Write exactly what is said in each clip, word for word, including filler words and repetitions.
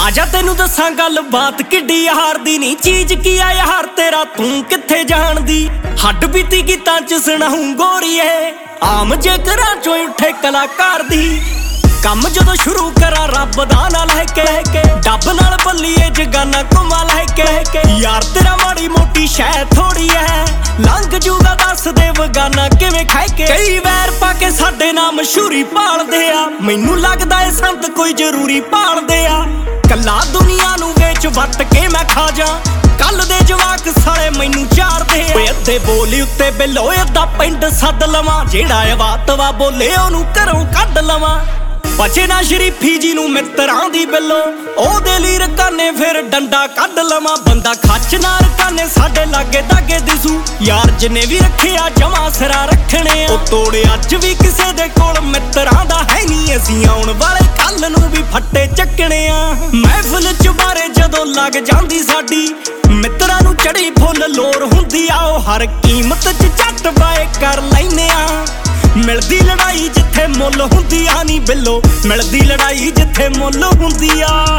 आजा तेनू दसां गल बात किड्डी यार दी नी चीज की आ यार तेरा तू कित्थे जान दी। हड्ड बीती गीतां च सुणाऊं गोरीए आम जे घरां चों उठे कलाकार दी। कम जदों शुरू करा रब दा ना लैके डब नाल बल्लीए जगाना घुमा लैके। यार तेरा माड़ी मोटी शै थोड़ी है लंघ जूगा दस दे बगाना किवें खाए के। कई वैर पाके साडे नाम मशहूरी भालदे आ मैनू लगदा ए संत कोई जरूरी भालदे आ। कला दुनिया नू वेच वट के मैं खा जा कल दे जवाक साले मैनू चारदे आ। अद्धे बोली उत्ते बिलो अद्धा पिंड सद लवां जेड़ा वातवा बोले ओनू घरों कढ लवां। बचे ना शरीफी जी नू मित्रां दी बिलो ओदे लई रकाने फिर डंडा कढ लवां। बंदा खच ना रकाने साडे लागे दागे दिसू यार जिन्ने भी रखिया जमा सिरा रखने आ। तोड़े अज भी किसे दे कोल मित्रां दा है नी असीं आउण वाले कल नू भी फट्टे चकने आ। महफिल च बारे जदों लग जांदी साडी मित्रां नू चढ़ी फुल लोर हुंदी आ। ओ हर कीमत च झट बाए कर लैने आ। मिलदी लड़ाई जिथे मुल हुंदी आ नी बिलो मिलदी लड़ाई जिथे मुल हुंदी आ।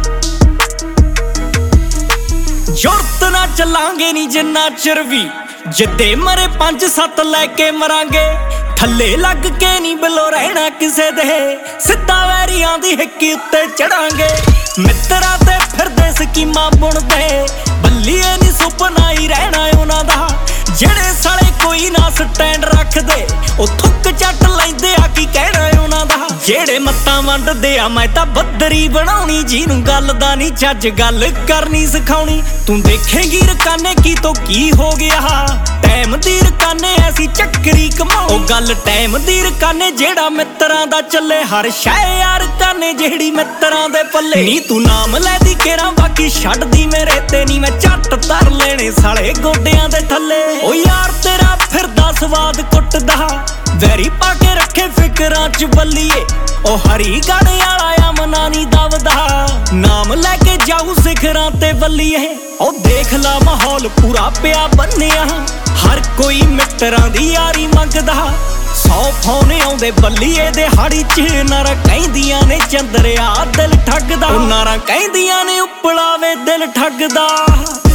जुरत ना चलांगे नी जिन्ना चिर भी जिद्दे मरे पंज सत्त लैके मरांगे। थल्ले लग के नी बिलो रहना किसे दे सिद्धा वैरियां दी हिक्की उत्ते चढ़ांगे। मित्रा ते फिरदे स्कीमां बुणदे बल्लीए नी सुपना ही रहना उन्हां दा। जेड़े साले कोई ना स्टैंड रखदे ओ थुक चट लैंदे आ की कहना उन्हां दा। जेड़े मत्तां वंडदे आ मैं तां बदरी बनाउणी जिहनूं गल दा नी चज गल करनी सिखाउणी। तूं देखेगी रकाने की तो की हो गया टैम दी रकाने ऐसी चक्करी कमाउणी। ओ गल टैम दी रकाने जेड़ा मित्रां दा चले हर शै यार काने जेड़ी मित्रां दे पल्ले। नी तू नाम लैदी केरा बाकी छड्डदी मेरे ते नी मैं झट धर लेने साले गोडियां दे थल्ले। ओ यार तेरा फिरदा स्वाद कुटदा वैरी पाके रखे फिकरां च बल्लीए। ओ हरी गाने आला आ मना नी दवदा नाम लैके जाऊ सिखरां ते बल्लीए। ओ देख ला माहौल पूरा पिया बन्निया हर कोई मित्रां दी यारी मंगदा। सौ फोन आउंदे बल्लीए दे हाड़ी च नारा कहंदियां ने चंदरिया दिल ठगदा। नारा कहंदियां ने उपलावे दिल ठगदा।